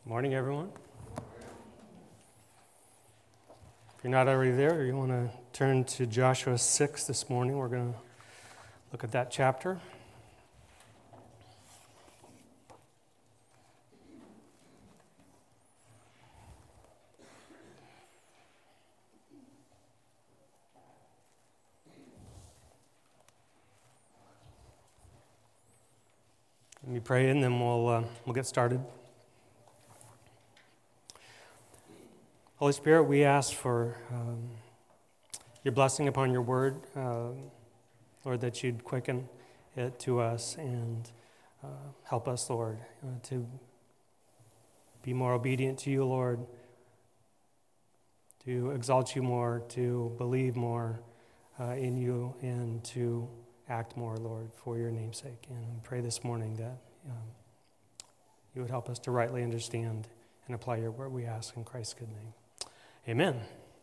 Morning, everyone. If you're not already there, you want to turn to Joshua 6 this morning. We're going to look at that chapter. Let me pray and then we'll get started. Holy Spirit, we ask for your blessing upon your word, Lord, that you'd quicken it to us and help us, Lord, to be more obedient to you, Lord, to exalt you more, to believe more in you, and to act more, Lord, for your name's sake. And we pray this morning that you would help us to rightly understand and apply your word, we ask in Christ's good name. Amen.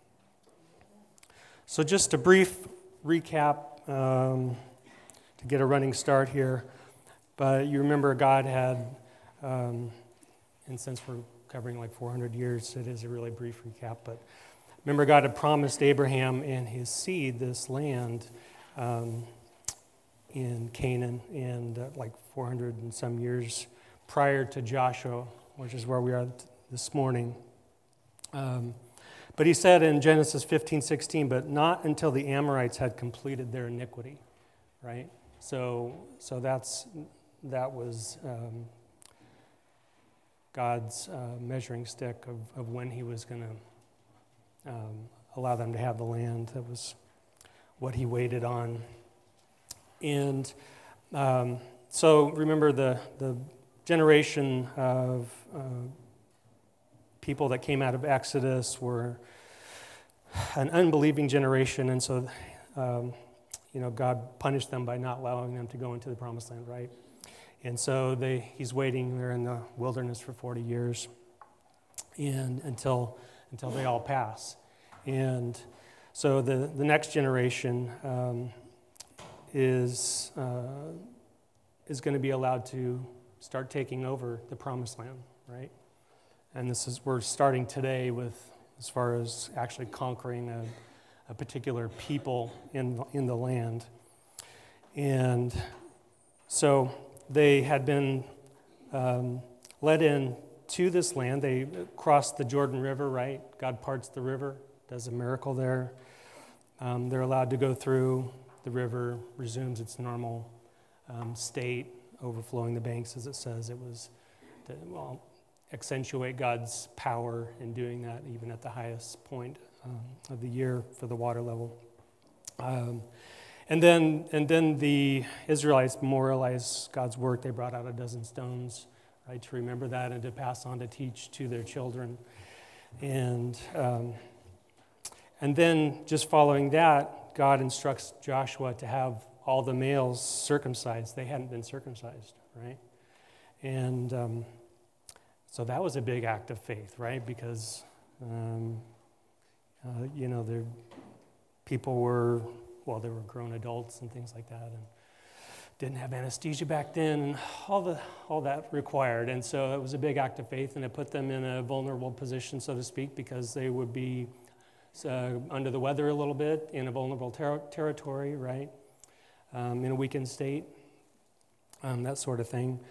So just a brief recap to get a running start here. But you remember God had, and since we're covering like 400 years, it is a really brief recap. But remember God had promised Abraham and his seed this land in Canaan, and like 400 and some years prior to Joshua, which is where we are this morning. But he said in Genesis 15:16, but not until the Amorites had completed their iniquity, right? So that was God's measuring stick of when he was going to allow them to have the land. That was what he waited on. And so remember the generation of people that came out of Exodus were an unbelieving generation, and so God punished them by not allowing them to go into the promised land, right? And so he's waiting there in the wilderness for 40 years and until they all pass. And so the next generation is going to be allowed to start taking over the promised land, right? And we're starting today with, as far as actually conquering a particular people in the land. And so they had been led in to this land. They crossed the Jordan River, right? God parts the river, does a miracle there. They're allowed to go through. The river resumes its normal state, overflowing the banks, as it says. It was accentuate God's power in doing that, even at the highest point of the year for the water level. And then the Israelites memorialized God's work. They brought out a dozen stones, right, to remember that and to pass on, to teach to their children. And then just following that, God instructs Joshua to have all the males circumcised. They hadn't been circumcised, right? And so that was a big act of faith, right? Because, their people were, they were grown adults and things like that, and didn't have anesthesia back then, and all that required. And so it was a big act of faith, and it put them in a vulnerable position, so to speak, because they would be under the weather a little bit, in a vulnerable territory, right? In a weakened state, that sort of thing.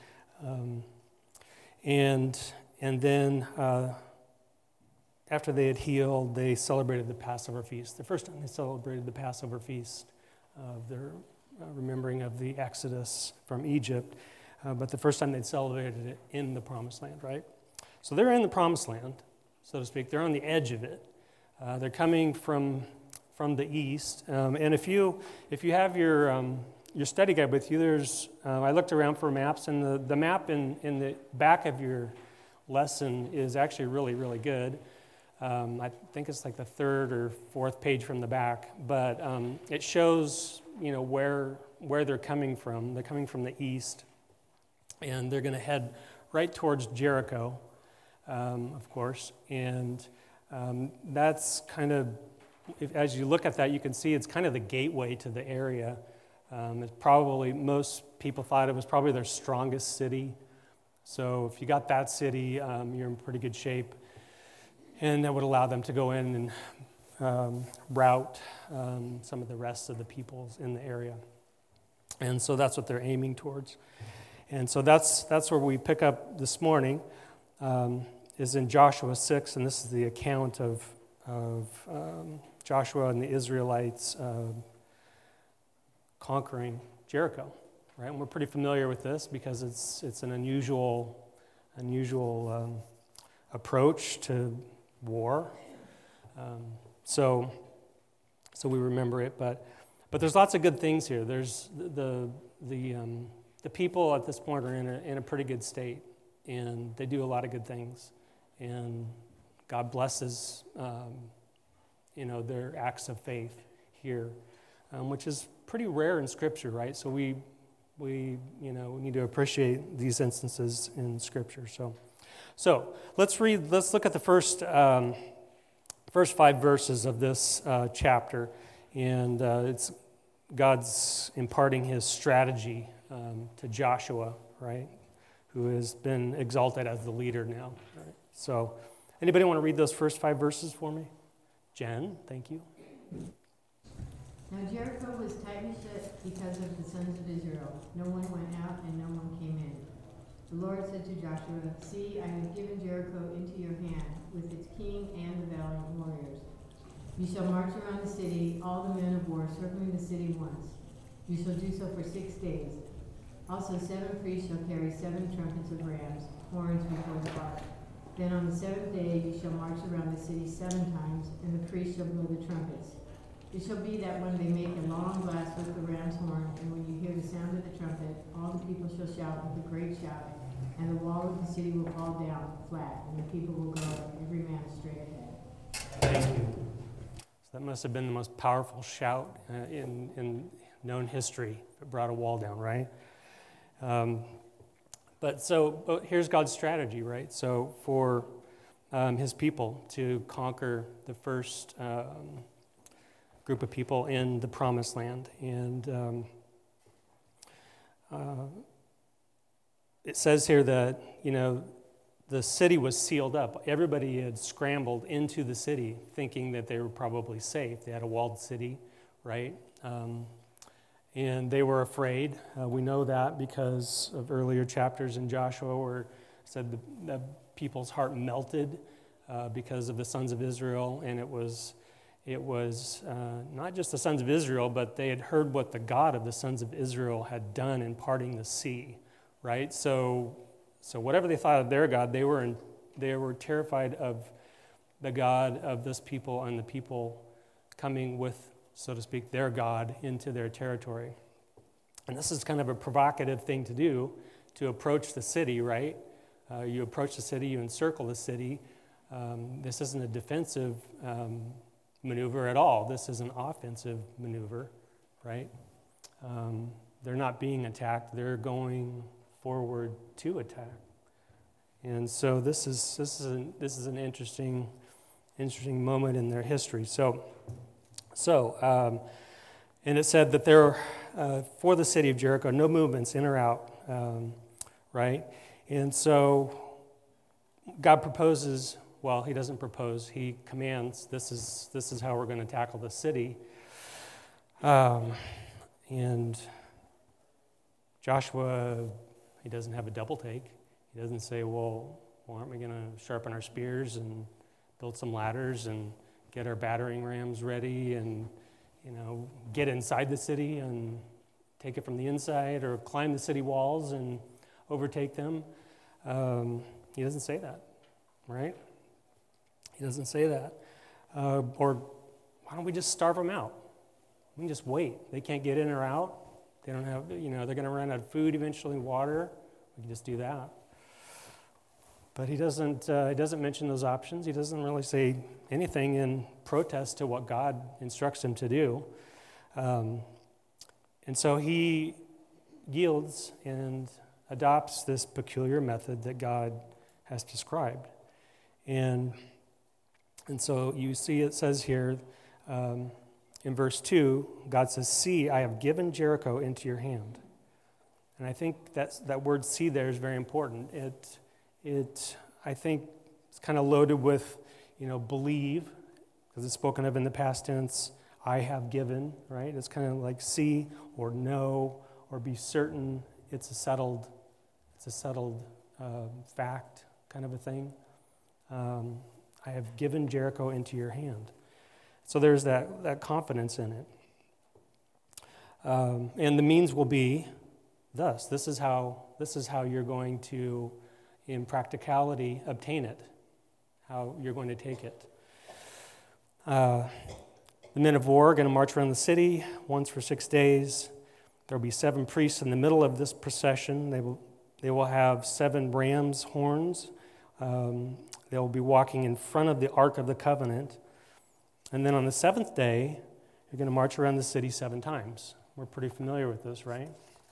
And then after they had healed, they celebrated the Passover feast. The first time they celebrated the Passover feast of their remembering of the Exodus from Egypt, but the first time they'd celebrated it in the Promised Land, right? So they're in the Promised Land, so to speak. They're on the edge of it. They're coming from the east. And if you have your study guide with you, there's I looked around for maps, and the map in the back of your lesson is actually really, really good. I think it's like the third or fourth page from the back, but it shows where they're coming from. They're coming from the east, and they're going to head right towards Jericho, of course. And that's kind of, as you look at that, you can see it's kind of the gateway to the area. It's probably, most people thought it was probably their strongest city. So if you got that city, you're in pretty good shape. And that would allow them to go in and rout some of the rest of the peoples in the area. And so that's what they're aiming towards. And so that's where we pick up this morning, is in Joshua 6, and this is the account of Joshua and the Israelites conquering Jericho, right? And we're pretty familiar with this because it's an unusual approach to war. So we remember it, but there's lots of good things here. There's the people at this point are in a pretty good state, and they do a lot of good things, and God blesses their acts of faith here, which is pretty rare in Scripture, right? So we need to appreciate these instances in Scripture. So let's look at the first 5 verses of this chapter, and it's God's imparting his strategy to Joshua, right, who has been exalted as the leader now. Right? So anybody want to read those first 5 verses for me? Jen, thank you. Now Jericho was tightly shut because of the sons of Israel. No one went out and no one came in. The Lord said to Joshua, "See, I have given Jericho into your hand, with its king and the valiant warriors. You shall march around the city, all the men of war circling the city once. You shall do so for 6 days. Also 7 priests shall carry 7 trumpets of rams, horns before the ark. Then on the 7th day you shall march around the city 7 times, and the priests shall blow the trumpets. It shall be that when they make a long blast with the ram's horn, and when you hear the sound of the trumpet, all the people shall shout with a great shout, and the wall of the city will fall down flat, and the people will go every man straight ahead." Thank you. So that must have been the most powerful shout in known history that brought a wall down, right? But here's God's strategy, right? So for his people to conquer the first group of people in the Promised Land, and it says here that the city was sealed up. Everybody had scrambled into the city thinking that they were probably safe. They had a walled city, right? And they were afraid. We know that because of earlier chapters in Joshua where it said the people's heart melted because of the sons of Israel, and it was not just the sons of Israel, but they had heard what the God of the sons of Israel had done in parting the sea, right? So whatever they thought of their God, they were terrified of the God of this people and the people coming with, so to speak, their God into their territory. And this is kind of a provocative thing to do, to approach the city, right? You approach the city, you encircle the city. This isn't a defensive maneuver at all. This is an offensive maneuver, right? They're not being attacked. They're going forward to attack. And so this is an interesting moment in their history. And it said that there for the city of Jericho, no movements in or out, right? And so God proposes. Well, he doesn't propose. He commands. This is how we're going to tackle the city. And Joshua, he doesn't have a double take. He doesn't say, well, aren't we going to sharpen our spears and build some ladders and get our battering rams ready and, get inside the city and take it from the inside, or climb the city walls and overtake them? He doesn't say that, right? He doesn't say that. Or why don't we just starve them out? We can just wait. They can't get in or out. They don't have, they're going to run out of food eventually, water. We can just do that. But he doesn't mention those options. He doesn't really say anything in protest to what God instructs him to do. And so he yields and adopts this peculiar method that God has prescribed. And so you see it says here in verse 2, God says, "See, I have given Jericho into your hand." And I think that word see there is very important. I think it's kind of loaded with, believe, because it's spoken of in the past tense. I have given, right? It's kind of like see or know or be certain. It's a settled fact kind of a thing. I have given Jericho into your hand. So there's that confidence in it. And the means will be thus. This is how you're going to, in practicality, obtain it, how you're going to take it. The men of war are going to march around the city once for 6 days. There will be 7 priests in the middle of this procession. They will have 7 ram's horns. They will be walking in front of the Ark of the Covenant. And then on the 7th day, you're going to march around the city 7 times. We're pretty familiar with this, right?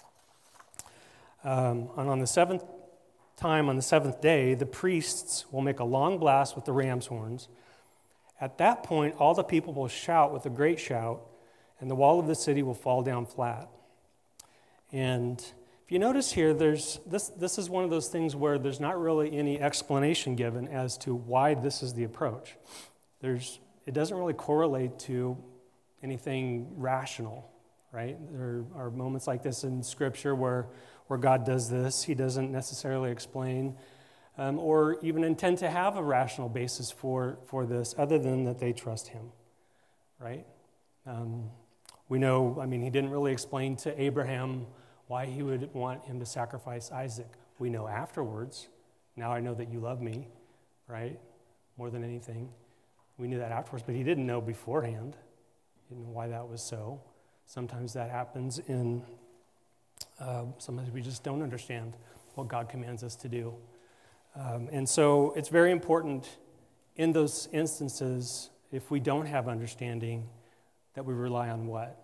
And on the 7th time, on the 7th day, the priests will make a long blast with the ram's horns. At that point, all the people will shout with a great shout, and the wall of the city will fall down flat. And if you notice here, this is one of those things where there's not really any explanation given as to why this is the approach. It doesn't really correlate to anything rational, right? There are moments like this in Scripture where God does this. He doesn't necessarily explain or even intend to have a rational basis for this other than that they trust him, right? We know, he didn't really explain to Abraham why he would want him to sacrifice Isaac. We know afterwards. Now I know that you love me, right? More than anything. We knew that afterwards, but he didn't know beforehand. He didn't know why that was so. Sometimes that happens sometimes we just don't understand what God commands us to do. And so it's very important in those instances, if we don't have understanding, that we rely on what?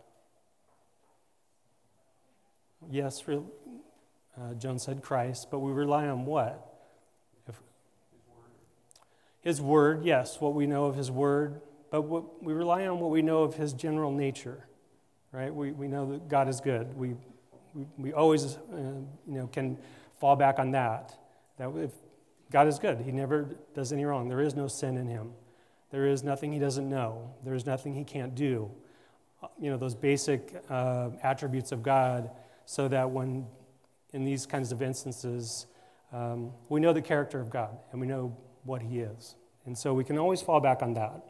Yes, Joan said Christ, but we rely on what? His word, yes, what we know of his word, but we rely on what we know of his general nature, right? We know that God is good. We always, can fall back on that if God is good, he never does any wrong. There is no sin in him. There is nothing he doesn't know. There is nothing he can't do. Those basic attributes of God, so that when in these kinds of instances, we know the character of God and we know what he is. And so we can always fall back on that.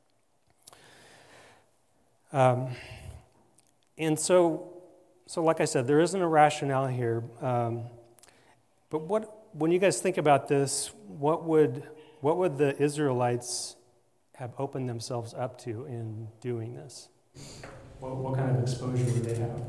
And so like I said, there isn't a rationale here. But when you guys think about this, what would the Israelites have opened themselves up to in doing this? What kind of exposure would they have?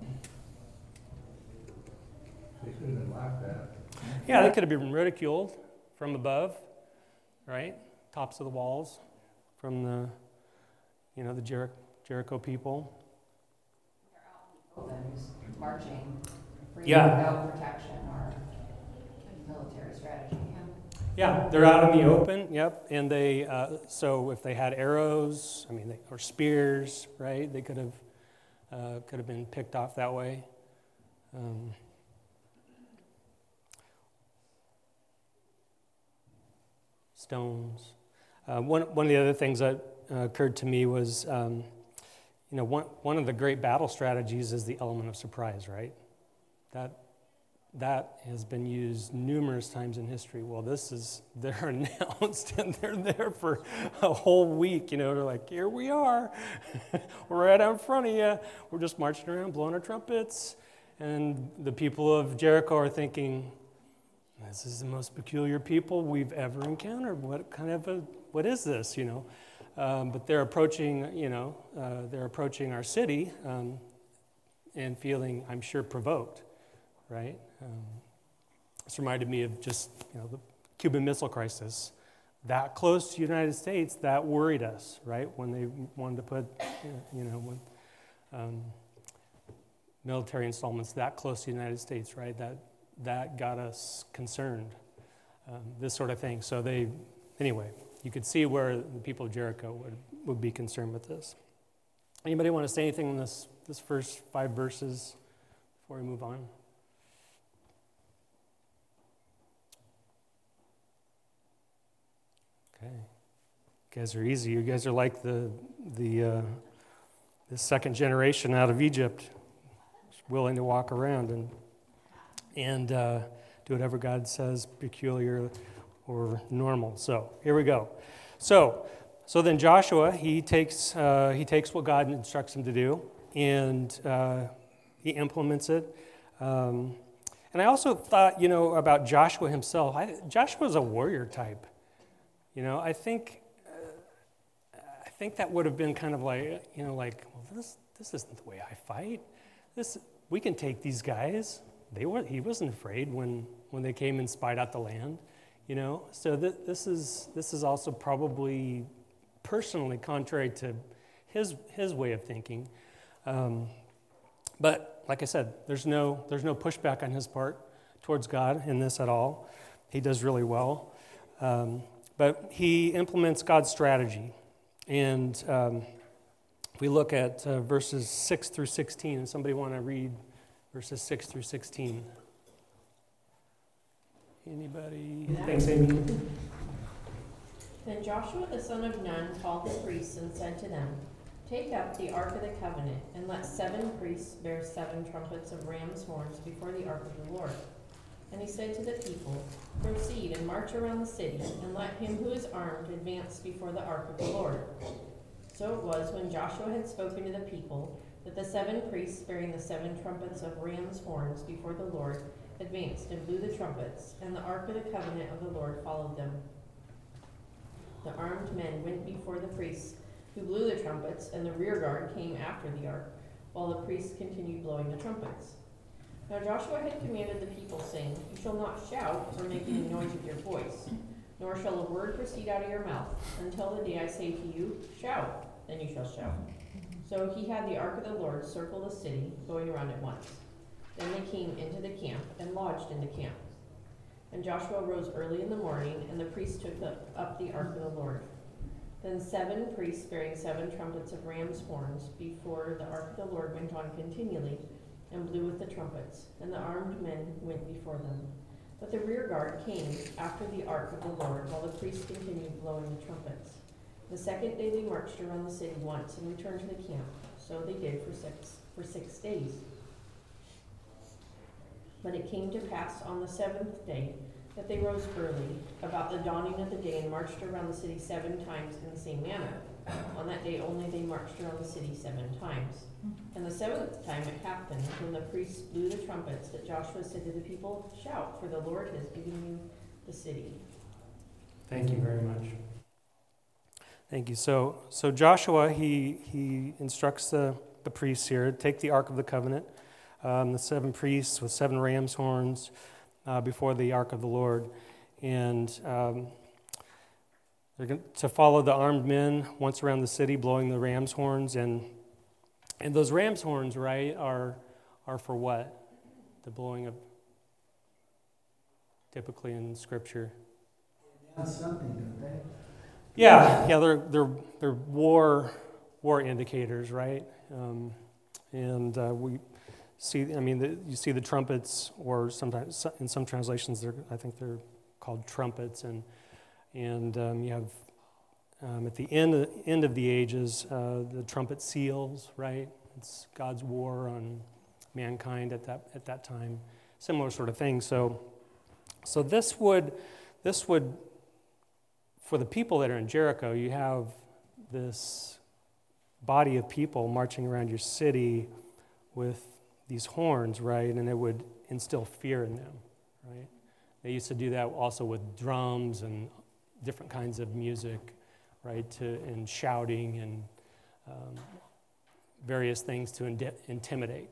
They could have been laughed at. Yeah, they could have been ridiculed from above, right? Tops of the walls from the Jericho people. They're out in the open, just marching, free Yeah. without protection or military strategy. Yeah, they're out in the open. Yep, and they so if they had arrows, or spears, right? They could have been picked off that way. Stones. One of the other things that occurred to me was, one of the great battle strategies is the element of surprise, right? That has been used numerous times in history. Well, they're announced and they're there for a whole week. They're like, here we are. We're right out in front of you. We're just marching around, blowing our trumpets. And the people of Jericho are thinking, this is the most peculiar people we've ever encountered. What is this, But they're approaching, our city and feeling, I'm sure, provoked, right? This reminded me of just, the Cuban Missile Crisis. That close to the United States, that worried us, right? When they wanted to put, military installments that close to the United States, right? That got us concerned, this sort of thing. So anyway, you could see where the people of Jericho would be concerned with this. Anybody want to say anything in this first 5 verses before we move on? Okay. You guys are easy. You guys are like the second generation out of Egypt, willing to walk around and do whatever God says, peculiar or normal. So here we go. So then Joshua, he takes what God instructs him to do, and he implements it. And I also thought, about Joshua himself. Joshua's a warrior type. I think that would have been kind of like, well, this isn't the way I fight. We can take these guys. He wasn't afraid when they came and spied out the land, So this is also probably personally contrary to his way of thinking. But like I said, there's no pushback on his part towards God in this at all. He does really well. But he implements God's strategy. And if we look at verses 6 through 16, and somebody want to read verses 6 through 16? Anybody? Thanks, Amy. Then Joshua the son of Nun called the priests and said to them, "Take up the ark of the covenant, and let 7 priests bear 7 trumpets of ram's horns before the ark of the Lord." And he said to the people, "Proceed and march around the city, and let him who is armed advance before the ark of the Lord." So it was, when Joshua had spoken to the people, that the 7 priests bearing the 7 trumpets of ram's horns before the Lord advanced and blew the trumpets, and the ark of the covenant of the Lord followed them. The armed men went before the priests who blew the trumpets, and the rear guard came after the ark, while the priests continued blowing the trumpets. Now Joshua had commanded the people, saying, "You shall not shout or make any noise with your voice, nor shall a word proceed out of your mouth, until the day I say to you, 'Shout,' then you shall shout." So he had the ark of the Lord circle the city, going around it once. Then they came into the camp and lodged in the camp. And Joshua rose early in the morning, and the priests took up the ark of the Lord. Then 7 priests bearing 7 trumpets of ram's horns before the ark of the Lord went on continually, and blew with the trumpets, and the armed men went before them. But the rear guard came after the ark of the Lord, while the priests continued blowing the trumpets. The second day they marched around the city once and returned to the camp. So they did for 6 days. But it came to pass on the 7th day that they rose early, about the dawning of the day, and marched around the city 7 times in the same manner. On that day only they marched around the city 7 times. And the 7th time it happened, when the priests blew the trumpets, that Joshua said to the people, "Shout, for the Lord has given you the city." Thank you very much. Thank you. So Joshua, he instructs the priests here, take the Ark of the Covenant, the 7 priests with 7 ram's horns before the Ark of the Lord. And they're going to follow the armed men once around the city, blowing the ram's horns. And those ram's horns, right, are for what? The blowing of, typically in Scripture. That's something, don't they? Yeah, they're war indicators, right? We see. You see the trumpets, or sometimes in some translations, I think they're called trumpets, and you have at the end of the ages the trumpet seals, right? It's God's war on mankind at that time. Similar sort of thing. So this would. For the people that are in Jericho, you have this body of people marching around your city with these horns, right? And it would instill fear in them, right? They used to do that also with drums and different kinds of music, right? And shouting and various things to intimidate.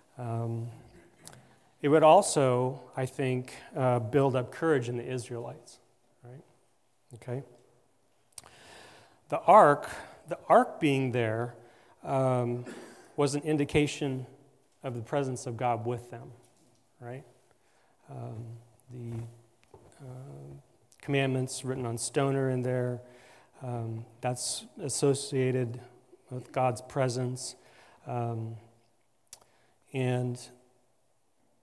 It would also, I think, build up courage in the Israelites, right? Okay. The ark being there was an indication of the presence of God with them, right? The commandments written on stone are in there. That's associated with God's presence, and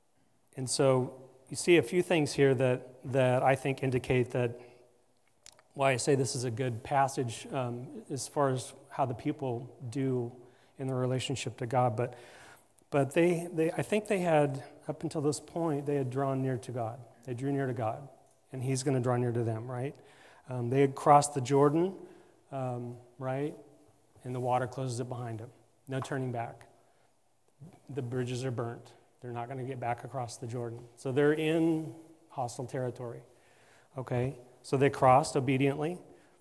so you see a few things here that I think indicate that why I say this is a good passage as far as how the people do in their relationship to God. But I think they had, up until this point, they had drawn near to God. They drew near to God, and he's going to draw near to them, right? They had crossed the Jordan, right? And the water closes it behind them. No turning back. The bridges are burnt. They're not going to get back across the Jordan. So they're in hostile territory, okay? So they crossed obediently.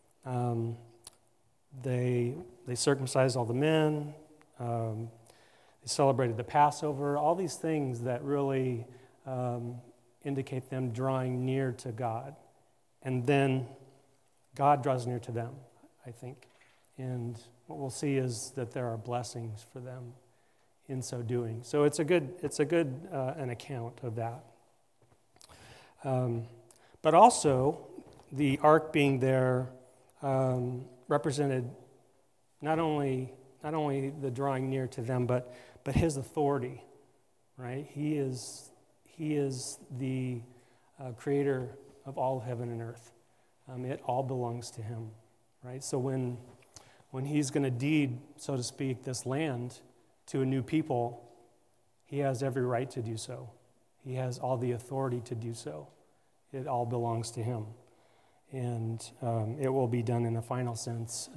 They circumcised all the men. They celebrated the Passover. All these things that really indicate them drawing near to God. And then God draws near to them, I think. And what we'll see is that there are blessings for them in so doing. So it's a good an account of that. But also, the ark being there represented not only the drawing near to them, but his authority, right? He is the creator of all heaven and earth. It all belongs to him, right? So when he's going to deed, so to speak, this land to a new people, he has every right to do so. He has all the authority to do so. It all belongs to him. And it will be done in a final sense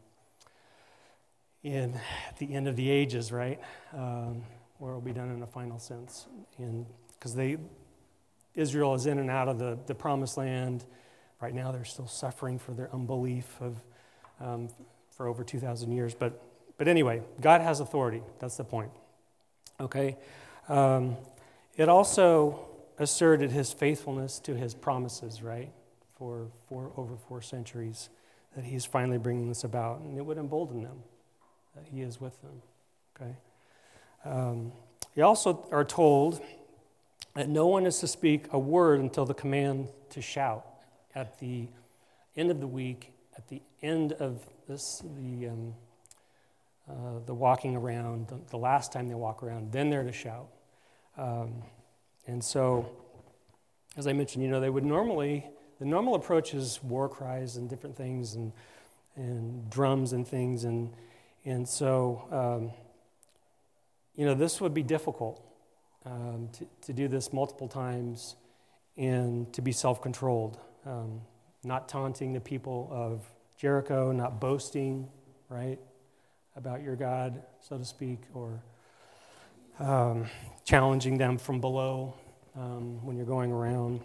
at the end of the ages, right? Where it will be done in a final sense. Because Israel is in and out of the promised land. Right now they're still suffering for their unbelief for over 2,000 years. But anyway, God has authority. That's the point. Okay? It also asserted his faithfulness to his promises, right? For over 4 centuries, that he's finally bringing this about. And it would embolden them that he is with them. Okay? We also are told that no one is to speak a word until the command to shout at the end of the week, at the end of the walking around, the last time they walk around, then they're to shout. And so, as I mentioned, they would the normal approach is war cries and different things and drums and things. And so, this would be difficult to do this multiple times and to be self-controlled. Not taunting the people of Jericho, not boasting, right, about your God, so to speak, or challenging them from below when you're going around.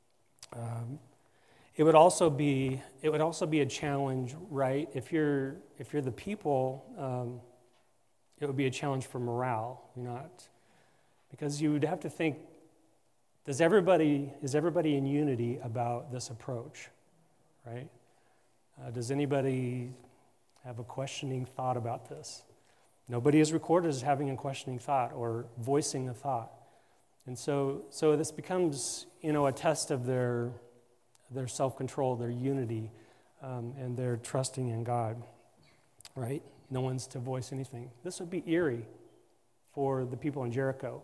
It would also be a challenge, right? If you're the people, it would be a challenge for morale. Because you would have to think: is everybody in unity about this approach, right? Does anybody have a questioning thought about this? Nobody is recorded as having a questioning thought or voicing a thought. And so this becomes, a test of their self-control, their unity, and their trusting in God, right? No one's to voice anything. This would be eerie for the people in Jericho,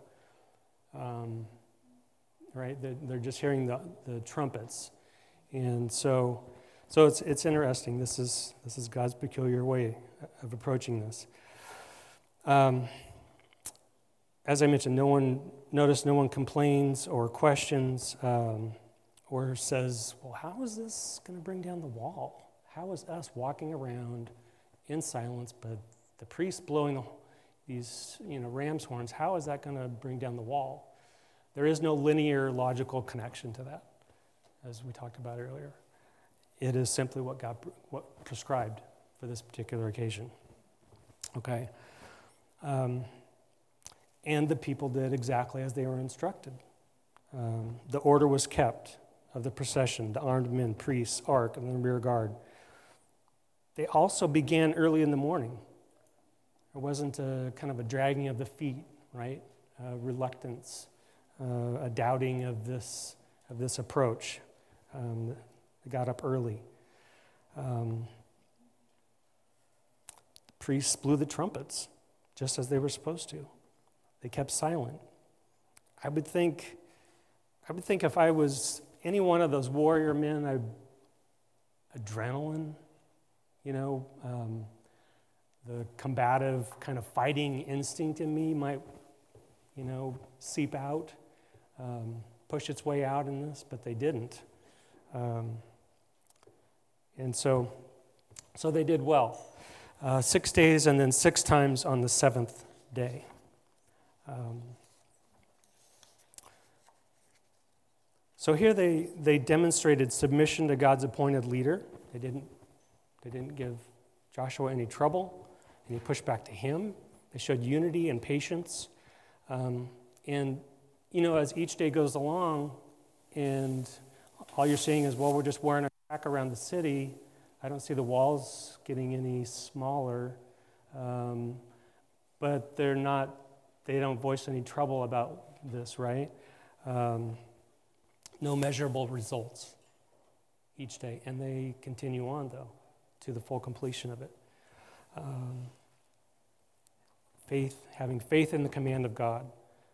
right? They're just hearing the trumpets. And so it's interesting. This is God's peculiar way of approaching this. As I mentioned, no one complains or questions or says, well, how is this going to bring down the wall? How is us walking around in silence, but the priest blowing these ram's horns, how is that going to bring down the wall? There is no linear logical connection to that, as we talked about earlier. It is simply what God prescribed for this particular occasion. Okay? And the people did exactly as they were instructed. The order was kept of the procession, the armed men, priests, ark, and the rear guard. They also began early in the morning. It wasn't a kind of a dragging of the feet, right? Reluctance, a doubting of this approach. They got up early. The priests blew the trumpets, just as they were supposed to. They kept silent. I would think if I was any one of those warrior men, adrenaline, you know, the combative kind of fighting instinct in me might, you know, seep out, push its way out in this, but they didn't. And so they did well. 6 days and then 6 times on the 7th day. So here they demonstrated submission to God's appointed leader. They didn't give Joshua any trouble, and he pushed back to him. They showed unity and patience. And, you know, as each day goes along, and all you're seeing is, well, we're just wearing a track around the city. I don't see the walls getting any smaller. But they don't voice any trouble about this, right? No measurable results each day. And they continue on, though, to the full completion of it. Having faith in the command of God.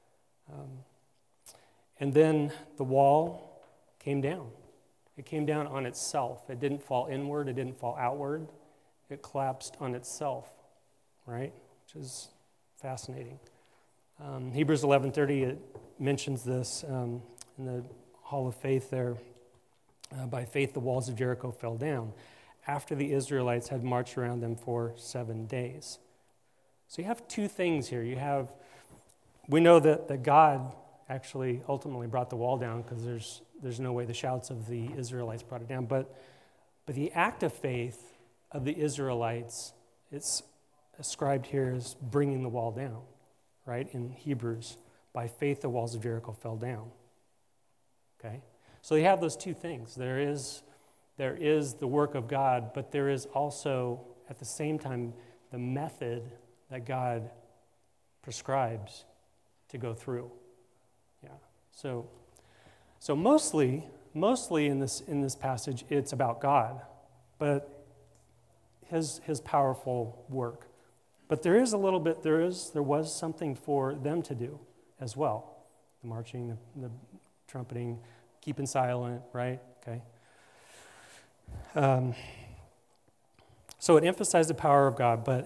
And then the wall came down. It came down on itself. It didn't fall inward. It didn't fall outward. It collapsed on itself, right? Which is fascinating. Hebrews 11:30, it mentions this in the Hall of Faith there. By faith, the walls of Jericho fell down after the Israelites had marched around them for 7 days. So you have 2 things here. We know that God actually ultimately brought the wall down because there's no way the shouts of the Israelites brought it down. But the act of faith of the Israelites, it's ascribed here as bringing the wall down, right? In Hebrews, by faith the walls of Jericho fell down. Okay? So you have those 2 things. There is the work of God, but there is also, at the same time, the method that God prescribes to go through. Yeah. So mostly in this passage, it's about God, but his powerful work. But there was something for them to do as well. The marching, the trumpeting, keeping silent, right? Okay. So it emphasized the power of God, but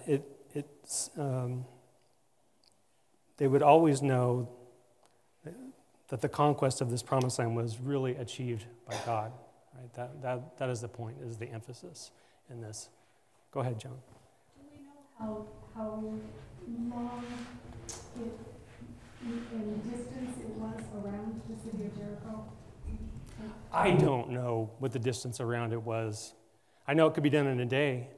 they would always know that the conquest of this promised land was really achieved by God. Right? That is the point, is the emphasis in this. Go ahead, John. Do we know how long in distance it was around the city of Jericho? I don't know what the distance around it was. I know it could be done in a day.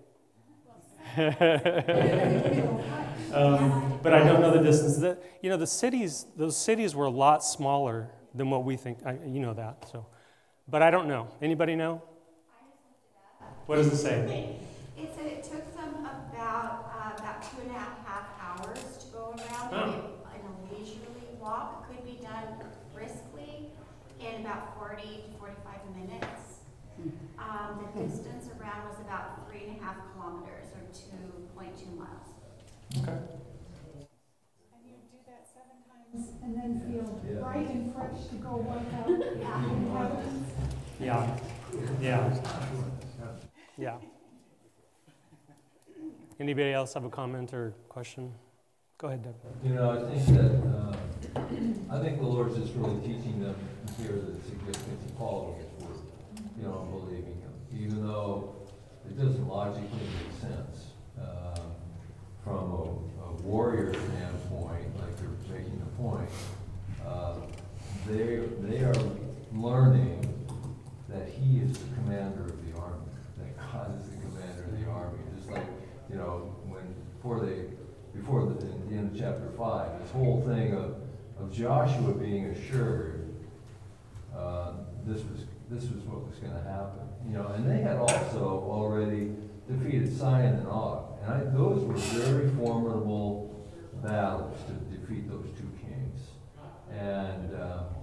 But I don't know the distance. Those cities were a lot smaller than what we think. You know that. So, but I don't know. Anybody know? I just looked it up. What does it say? It said it took them about 2.5 hours to go around. Oh. And a leisurely walk could be done briskly in about 40 to 45 minutes. The distance around was about 3.5 kilometers or 2.2 miles. Okay. And you do that 7 times and then feel bright and fresh to go work out. Yeah. Anybody else have a comment or question? Go ahead, Deb. You know, I think the Lord's just really teaching them here the significance of following His word, you know, and believing Him, even though it doesn't logically make sense from a warrior standpoint, like you're making the point. They are learning that He is the commander of the army, that God is the commander of the army, just like, you know, before the end of chapter 5, this whole thing of Joshua being assured this was what was going to happen, you know, and they had also already defeated Sihon and Og, and those were very formidable battles to defeat those 2 kings, and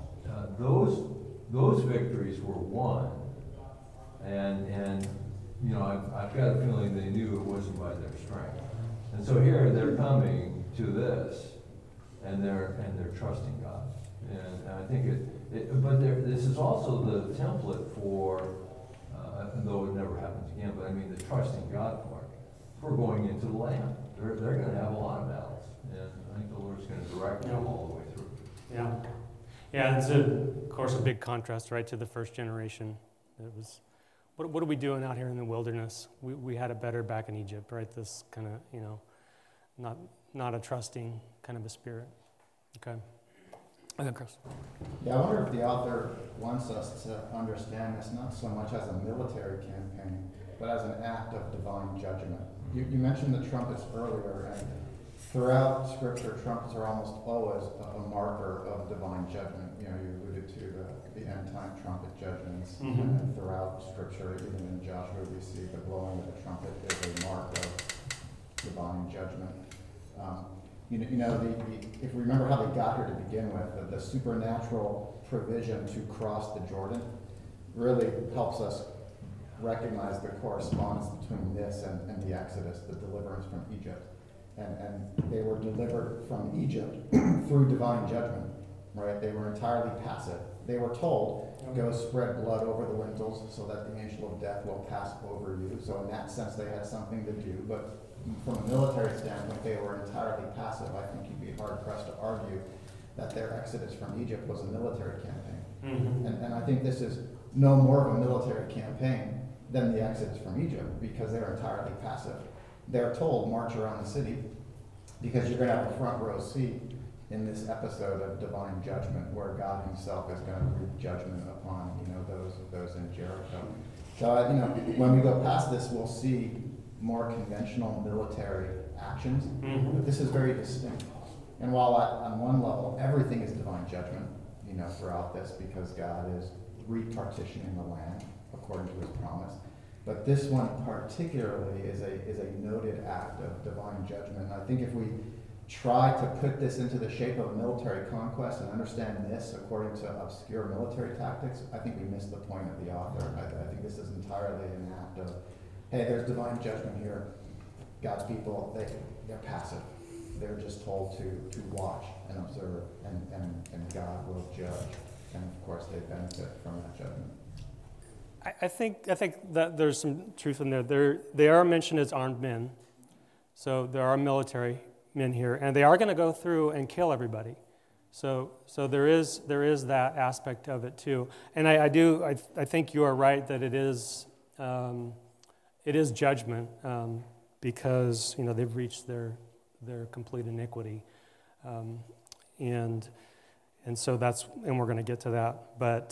those victories were won, and you know, I've got a feeling they knew it wasn't by their strength. And so here they're coming to this, and they're trusting God. And I think this is also the template for, though it never trusting God for it. We're going into the land. They're going to have a lot of battles, and I think the Lord's going to direct them all the way through. Yeah. Yeah, it's of course a big contrast, right, to the first generation. It was, what are we doing out here in the wilderness? We had it better back in Egypt, right? This kind of, not a trusting kind of a spirit. Okay. Okay, Chris. Yeah, I wonder if the author wants us to understand this not so much as a military campaign, but as an act of divine judgment. You mentioned the trumpets earlier, and throughout Scripture, trumpets are almost always a marker of divine judgment. You alluded to the end-time trumpet judgments, and throughout Scripture, even in Joshua, we see the blowing of the trumpet is a mark of divine judgment. If we remember how they got here to begin with, the supernatural provision to cross the Jordan really helps us recognize the correspondence between this and the Exodus, the deliverance from Egypt. And they were delivered from Egypt through divine judgment, right? They were entirely passive. They were told, go spread blood over the lintels so that the angel of death will pass over you. So in that sense, they had something to do. But from a military standpoint, they were entirely passive. I think you'd be hard-pressed to argue that their exodus from Egypt was a military campaign. And I think this is no more of a military campaign than the exodus from Egypt, because they're entirely passive. They're told, march around the city, because you're going to have a front row seat in this episode of divine judgment, where God himself is going to wreak judgment upon, those in Jericho. So, when we go past this, we'll see more conventional military actions, but this is very distinct. And while on one level, everything is divine judgment, throughout this, because God is repartitioning the land according to his promise. But this one particularly is a noted act of divine judgment. And I think if we try to put this into the shape of a military conquest and understand this according to obscure military tactics, I think we miss the point of the author. I think this is entirely an act of, hey, there's divine judgment here. God's people, they're passive. They're just told to watch and observe, and God will judge. And of course, they benefit from that judgment. I think that there's some truth in there. They are mentioned as armed men, so there are military men here, and they are going to go through and kill everybody. So there is that aspect of it too. And I think you are right that it is judgment because they've reached their complete iniquity, and so we're going to get to that. But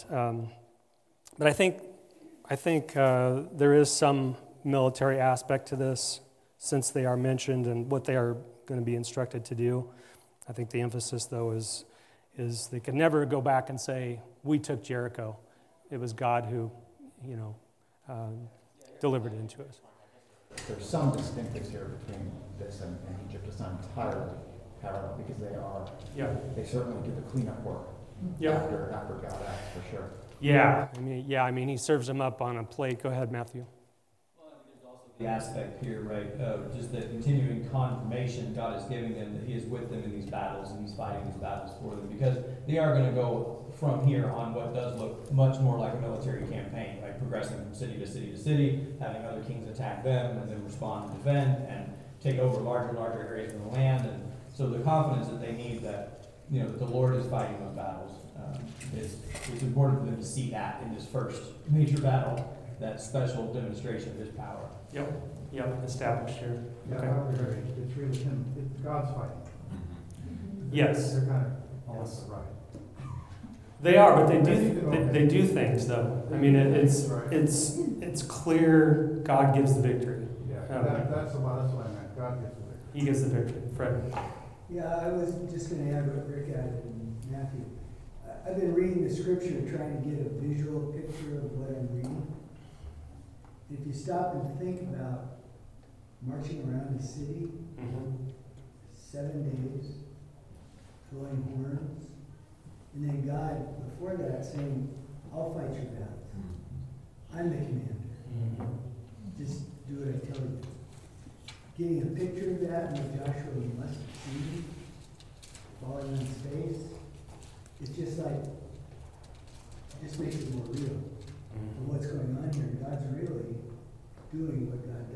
I think there is some military aspect to this, since they are mentioned and what they are going to be instructed to do. I think the emphasis, though, is they can never go back and say, we took Jericho. It was God who, delivered it into us. There's some distinctives here between this and Egypt. It's not entirely parallel, because they certainly do the cleanup work after God acts, for sure. Yeah, I mean, he serves them up on a plate. Go ahead, Matthew. Well, there's also the aspect here, right, of just the continuing confirmation God is giving them that he is with them in these battles, and he's fighting these battles for them, because they are going to go from here on what does look much more like a military campaign, right, progressing from city to city to city, having other kings attack them, and then respond and defend, and take over larger and larger areas of the land. And so the confidence that they need that, that the Lord is fighting those battles, it's important for them to see that in this first major battle, that special demonstration of his power. Yep, established here. Yeah, Okay. it's really him, it's God's fighting. Yes. They're kind of almost right. They are, but they do things though. I mean, it's clear God gives the victory. Yeah, that's what I meant. God gets the victory. He gives the victory. Fred. Yeah, I was just going to add what Rick added and Matthew. I've been reading the scripture trying to get a visual picture of what I'm reading. If you stop and think about marching around the city, 7 days, blowing horns, and then God, before that, saying, I'll fight your battles. I'm the commander. Just do what I tell you. Getting a picture of that, and what Joshua must have seen, falling on his face, it's just like, it just makes it more real. And what's going on here, God's really doing what God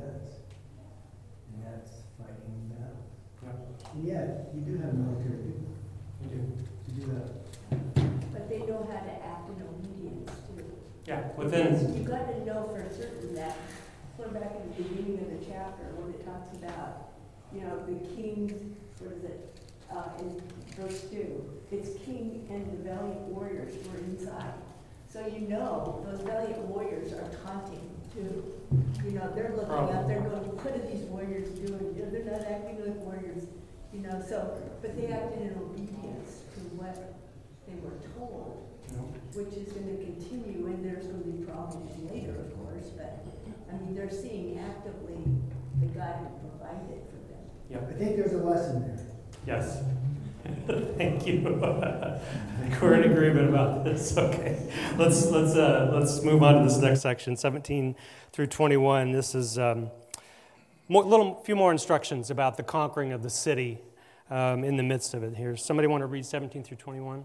And yet, you do have military people We do. to do that. But they know how to act in obedience too. Yeah, Because within, you got to know for certain that, going back in the beginning of the chapter, when it talks about, you know, the kings, what is it, in verse 2, it's king and the valiant warriors were inside. So you know, those valiant warriors are taunting too. You know, they're looking up, they're going, what are these warriors doing? You know, they're not acting like warriors, you know, so, but they acted in obedience to what they were told, which is going to continue, and there's going to be problems later, of course, but, I mean, they're seeing actively the God who provided for them. I think there's a lesson there. yes. Thank you. We're in agreement about this. Okay, let's move on to this next section, 17 through 21. This is few more instructions about the conquering of the city in the midst of it. Here, somebody want to read 17 through 21?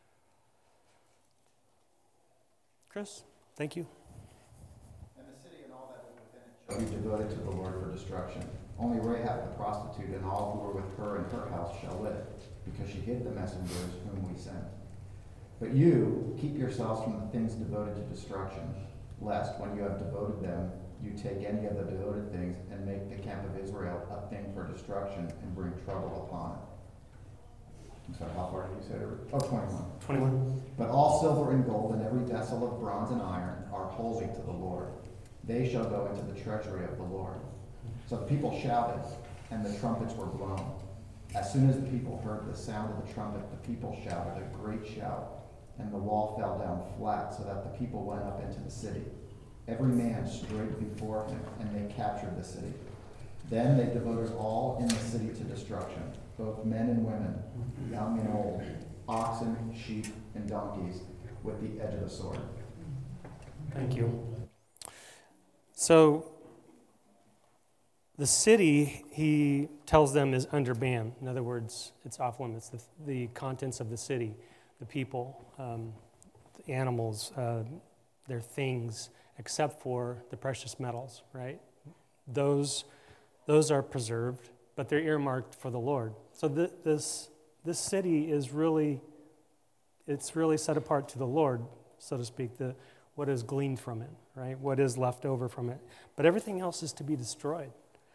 Chris, thank you. And the city and all that is within it shall be devoted to the Lord for destruction. Only Rahab the prostitute and all who were with her and her house shall live, because she hid the messengers whom we sent. But you, keep yourselves from the things devoted to destruction, lest, when you have devoted them, you take any of the devoted things and make the camp of Israel a thing for destruction and bring trouble upon it. I'm sorry, how far did you say it? Oh, 21. 21. But all silver and gold and every vessel of bronze and iron are holy to the Lord. They shall go into the treasury of the Lord. So the people shouted, and the trumpets were blown. As soon as the people heard the sound of the trumpet, the people shouted a great shout, and the wall fell down flat, so that the people went up into the city, every man straight before him, and they captured the city. Then they devoted all in the city to destruction, both men and women, young and old, oxen, sheep, and donkeys, with the edge of the sword. Thank you. So, the city, he tells them, is under ban. In other words, it's off limits. The contents of the city, the people, the animals, their things, except for the precious metals, right? Those are preserved, but they're earmarked for the Lord. So this city is really set apart to the Lord, so to speak, what is gleaned from it, right? What is left over from it. But everything else is to be destroyed.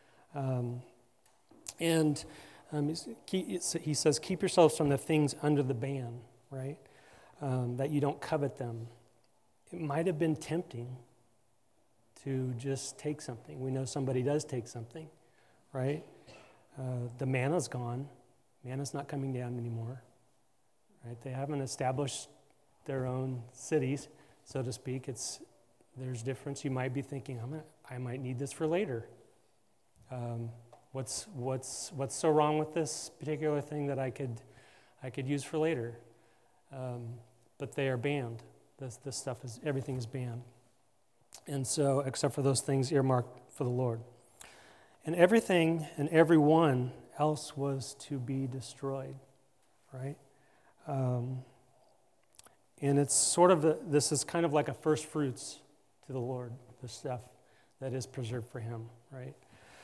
He says, keep yourselves from the things under the ban, right? That you don't covet them. It might have been tempting to just take something. We know somebody does take something, right? The manna's gone. Manna's not coming down anymore, right? They haven't established their own cities, so to speak. There's difference. You might be thinking, I might need this for later. What's so wrong with this particular thing that I could use for later? But they are banned. This stuff everything is banned. And so, except for those things earmarked for the Lord. And everything and everyone else was to be destroyed, right? And it's sort of this is kind of like a first fruits to the Lord, the stuff that is preserved for Him, right?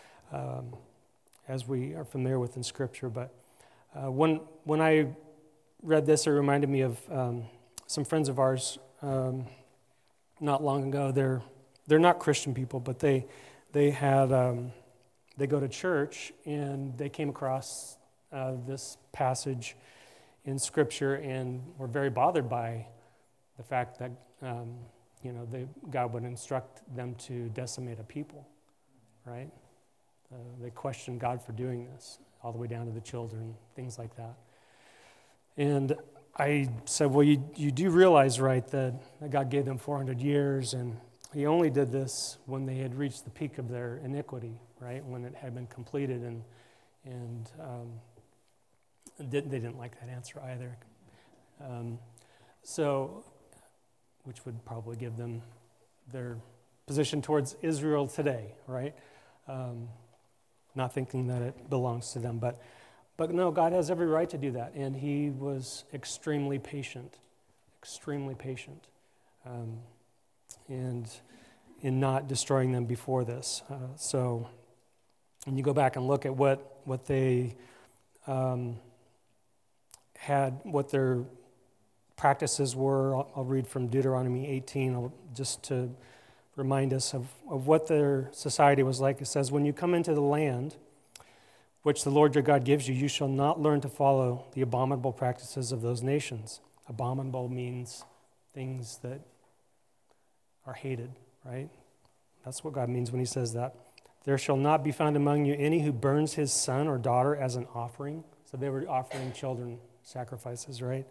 As we are familiar with in Scripture. But when I read this, it reminded me of some friends of ours not long ago. They're not Christian people, but they go to church, and they came across this passage in Scripture and were very bothered by the fact that God would instruct them to decimate a people, right? They questioned God for doing this, all the way down to the children, things like that. And I said, well, you do realize, right, that God gave them 400 years, and He only did this when they had reached the peak of their iniquity, right, when it had been completed, and they didn't like that answer either. Which would probably give them their position towards Israel today, right? Not thinking that it belongs to them, but no, God has every right to do that, and He was extremely patient, and in not destroying them before this. So and you go back and look at what they had, what their practices were. I'll read from Deuteronomy 18 just to remind us of what their society was like. It says, when you come into the land which the Lord your God gives you, you shall not learn to follow the abominable practices of those nations. Abominable means things that are hated, right? That's what God means when he says that. There shall not be found among you any who burns his son or daughter as an offering. So they were offering children sacrifices, right?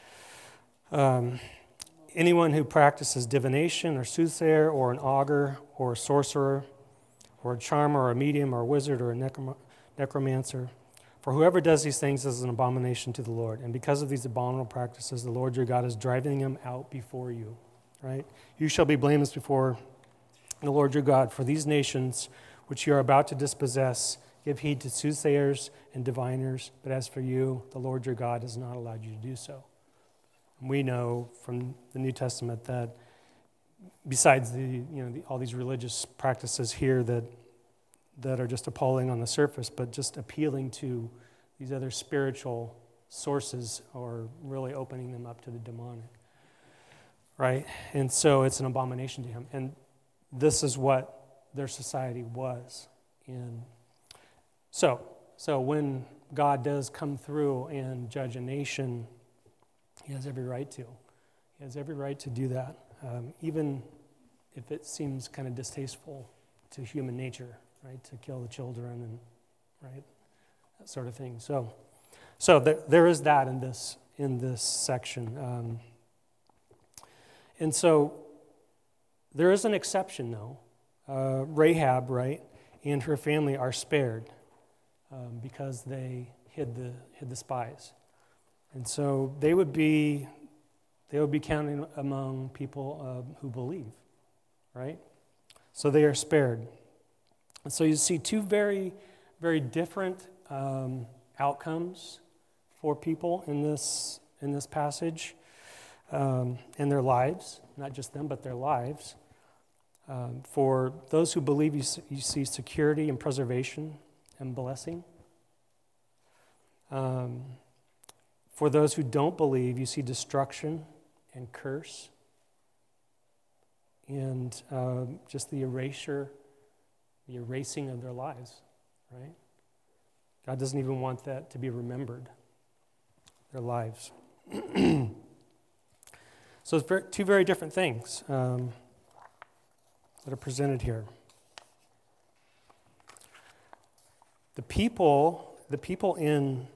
Anyone who practices divination or soothsayer or an augur or a sorcerer or a charmer or a medium or a wizard or a necromancer. For whoever does these things is an abomination to the Lord. And because of these abominable practices, the Lord your God is driving them out before you, right? You shall be blameless before the Lord your God, for these nations which you are about to dispossess give heed to soothsayers and diviners, but as for you, the Lord your God has not allowed you to do so. And we know from the New Testament that besides all these religious practices here that are just appalling on the surface, but just appealing to these other spiritual sources or really opening them up to the demonic, right? And so it's an abomination to him. And this is what their society was in. So when God does come through and judge a nation, he has every right to. He has every right to do that, even if it seems kind of distasteful to human nature, right? To kill the children and, right, that sort of thing. So there is that in this section. And so there is an exception, though. Rahab, right, and her family are spared because they hid the spies. And so they would be counted among people who believe, right? So they are spared. And so you see two very, very different outcomes for people in this passage in their lives, not just them, but their lives. For those who believe, you see security and preservation and blessing. For those who don't believe, you see destruction and curse, and just the erasing of their lives, right? God doesn't even want that to be remembered, their lives. So it's two very different things that are presented here. The people in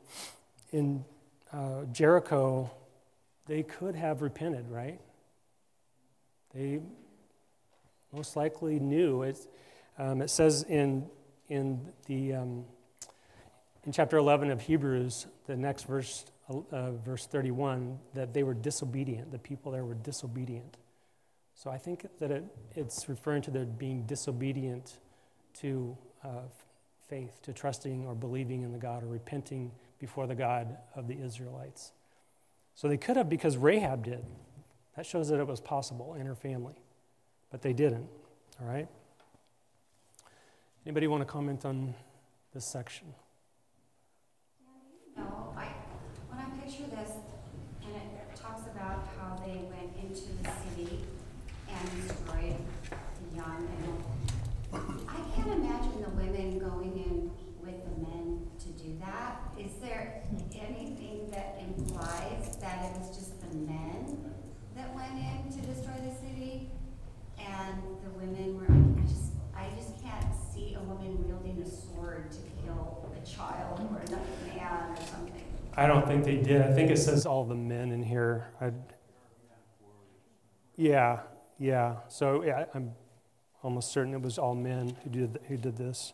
Jericho, they could have repented, right? They most likely knew it. It says in chapter 11 of Hebrews, the next verse, verse 31, that they were disobedient. The people there were disobedient. So I think that it's referring to their being disobedient to faith, to trusting or believing in the God or repenting before the God of the Israelites. So they could have, because Rahab did. That shows that it was possible in her family. But they didn't, all right? Anybody want to comment on this section? No, when I picture this, and it talks about how they went into the city and destroyed the young, and I can't imagine the women going in with the men to do that. Is there anything that implies that it was just the men that went in to destroy the city, and the women were? I just can't see a woman wielding a sword to kill a child or another man or something. I don't think they did. I think it says all the men in here. Yeah. So yeah, I'm almost certain it was all men who did this.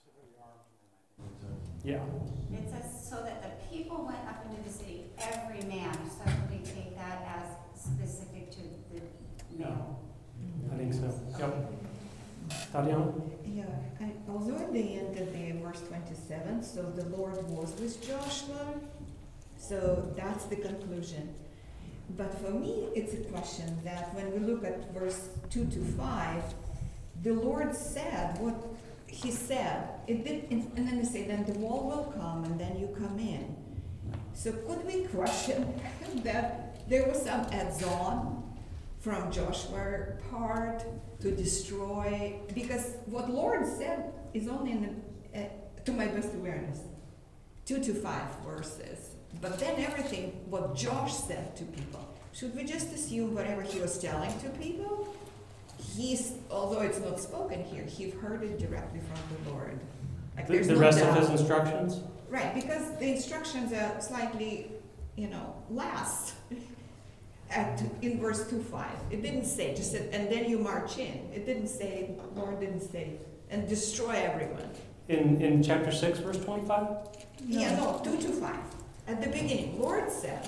Yeah. It says so that the people went up into the city, every man. So we take that as specific to the male. I think so. Yep. Tatiana? Yeah, and although at the end of the verse 27, so the Lord was with Joshua, so that's the conclusion. But for me, it's a question that when we look at verse 2 to 5, the Lord said what he said, it did, and then he said, then the wall will come and then you come in. So could we crush him? That there was some adds-on from Joshua part to destroy, because what Lord said is only in the, to my best awareness, 2 to 5 verses. But then everything what Josh said to people, should we just assume whatever he was telling to people? Although it's not spoken here, he heard it directly from the Lord. Like there's The no rest doubt. of his instructions? Right, because the instructions are slightly, less in verse 2:5. It didn't say, just said, and then you march in. It didn't say, Lord didn't say, and destroy everyone. In chapter 6, verse 25? Yeah, no, 2 to 5. At the beginning, Lord said.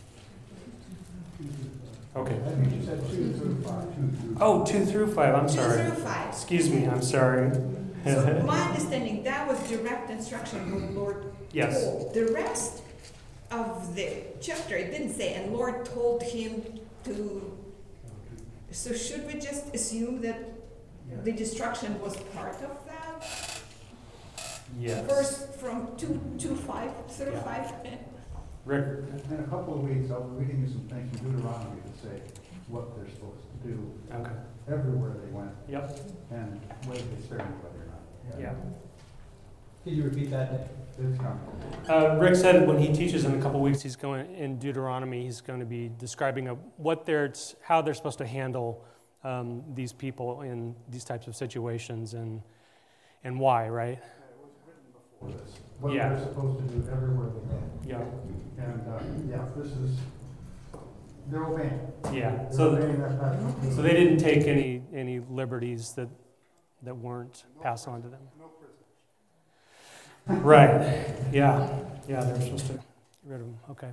Okay. I think you said 2 through 5. Oh, 2 through 5, I'm 2 sorry. through 5. Excuse me, I'm sorry. So my understanding, that was direct instruction what the Lord Yes. told. The rest of the chapter, it didn't say, and Lord told him to. So should we just assume that the destruction was part of that? Yes. Verse from 2 to 5, through Yeah. 5? Rick? In a couple of weeks, I'll be reading you some things from Deuteronomy to say what they're supposed to do Okay. everywhere they went, Yep. and whether they served anybody or not. Yeah. Could you repeat that, Nick? It's coming. Rick said when he teaches in a couple weeks, he's going in Deuteronomy. He's going to be describing how they're supposed to handle these people in these types of situations and why, right? It was written before this. What Yeah. they're supposed to do everywhere they go. Yeah. And, this is, they're obeying. Yeah. They're So obeying that pattern. they didn't take any liberties that weren't passed on to them. No prisoners. Right. Yeah. Yeah. They're supposed to get rid of them. Okay.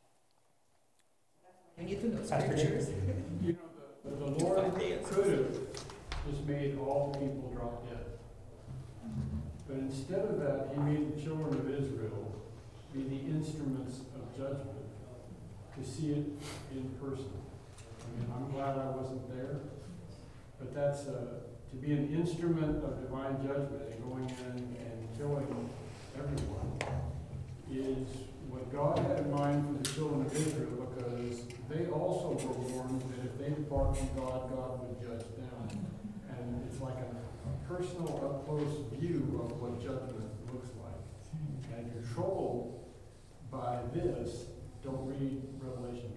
You need to know Pastor scriptures. You know, the Lord could have just made all people drop dead. But instead of that, he made the children of Israel be the instruments of judgment, to see it in person. I mean, I'm glad I wasn't there, but that's, to be an instrument of divine judgment and going in and killing everyone is what God had in mind for the children of Israel, because they also were warned that if they depart from God, God would judge them. And it's like a personal, up-close view of what judgment looks like. And you're troubled by this, don't read Revelation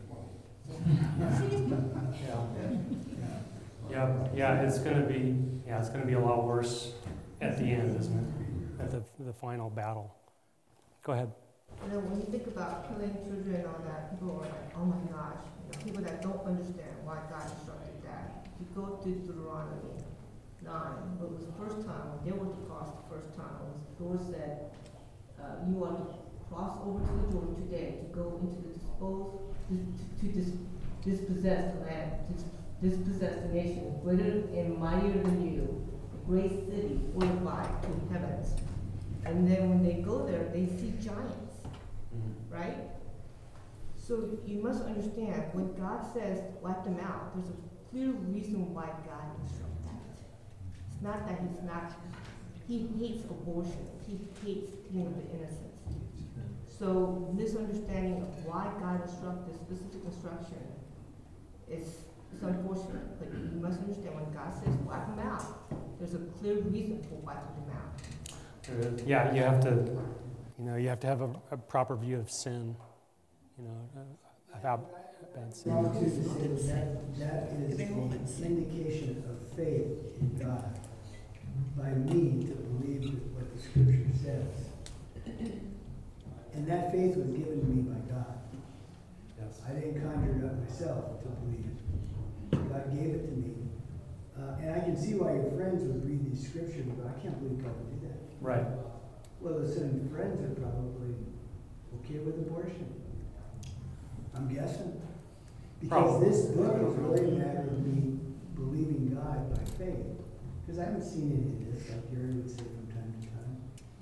20. Yeah. It's going to be a lot worse at the end, isn't it? At the final battle. Go ahead. When you think about killing children and all that, people are like, oh my gosh, people that don't understand why God instructed that. If you go to Deuteronomy 9, but it was the first time, when they were to cross the first time, the Lord said, you are to cross over to the Jordan today to go into the dispossess the land, dispossess the nation, greater and mightier than you, a great city fortified to the heavens. And then when they go there, they see giants, right? So you must understand, when God says wipe them out, there's a clear reason why God instructed that. It's not that he hates abortion, he hates killing of the innocent. So misunderstanding of why God instructed specific instruction is unfortunate, but you must understand when God says wipe them out, there's a clear reason for wiping them out. Yeah, you have to have a proper view of sin. How bad sin. Well, that is an indication of faith in God by me to believe what the Scripture says. And that faith was given to me by God. Yes. I didn't conjure it up myself to believe it. God gave it to me. And I can see why your friends would read these scriptures, but I can't believe God would do that. Right. Well, listen, friends are probably okay with abortion. I'm guessing. Because Probably. this book is really a matter of me believing God by faith. Because I haven't seen any of this, like Gary would say from time to time.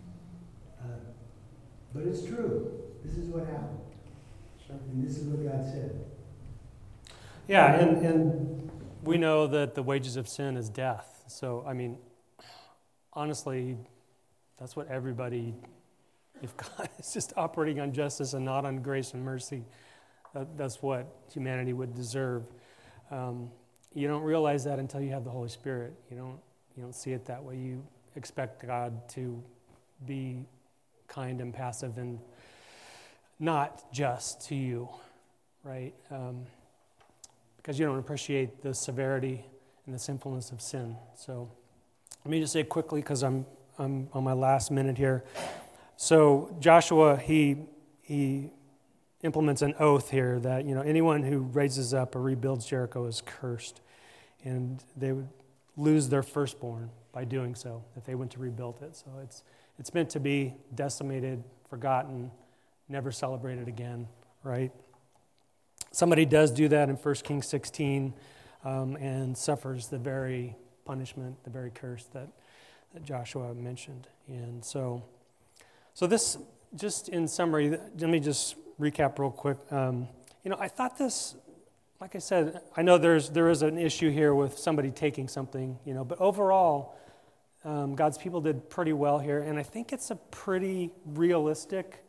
But it's true. This is what happened. Sure. And this is what God said. Yeah, and we know that the wages of sin is death. So, I mean, honestly, that's what everybody, if God is just operating on justice and not on grace and mercy, that's what humanity would deserve. You don't realize that until you have the Holy Spirit. You don't see it that way. You expect God to be kind and passive and not just to you, right? Because you don't appreciate the severity and the sinfulness of sin. So let me just say quickly, because I'm on my last minute here. So Joshua, he implements an oath here that anyone who raises up or rebuilds Jericho is cursed, and they would lose their firstborn by doing so if they went to rebuild it. So it's meant to be decimated, forgotten, never celebrated again, right? Somebody does do that in 1 Kings 16 and suffers the very punishment, the very curse that Joshua mentioned. And so this, just in summary, let me just recap real quick. I thought this, like I said, I know there is an issue here with somebody taking something, but overall, God's people did pretty well here, and I think it's a pretty realistic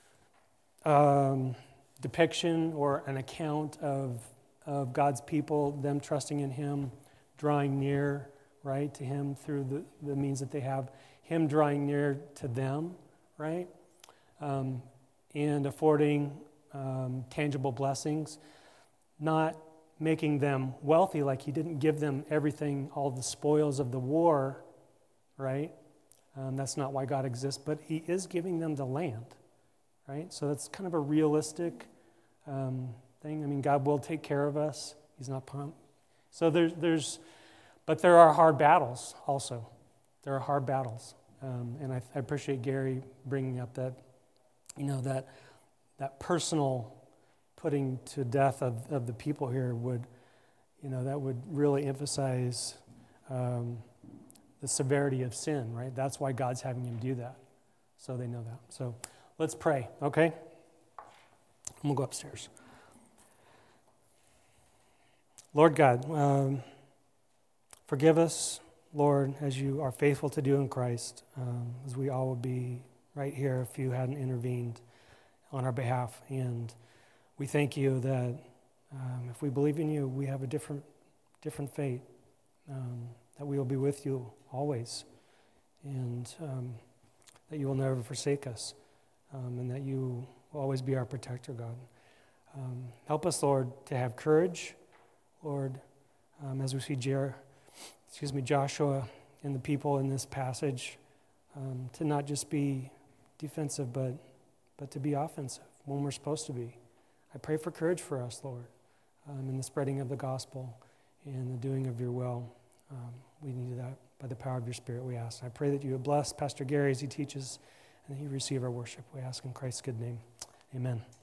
depiction or an account of God's people, them trusting in Him, drawing near, right, to Him through the means that they have, Him drawing near to them, right, and affording tangible blessings, not making them wealthy, like He didn't give them everything, all the spoils of the war, right? That's not why God exists, but He is giving them the land, right? So that's kind of a realistic thing. I mean, God will take care of us. He's not pumped. So but there are hard battles also. There are hard battles. And I appreciate Gary bringing up that, that personal putting to death of the people here would, that would really emphasize the severity of sin, right? That's why God's having him do that. So they know that. So let's pray, okay? And we'll go upstairs. Lord God, forgive us, Lord, as you are faithful to do in Christ, as we all would be right here if you hadn't intervened on our behalf. And we thank you that if we believe in you, we have a different fate, that we will be with you always, and that you will never forsake us, and that you will always be our protector, God. Help us, Lord, to have courage, Lord, as we see Joshua and the people in this passage, to not just be defensive, but to be offensive when we're supposed to be. I pray for courage for us, Lord, in the spreading of the gospel and the doing of your will. We need that by the power of your Spirit, we ask. I pray that you would bless Pastor Gary as he teaches and that he receive our worship. We ask in Christ's good name. Amen.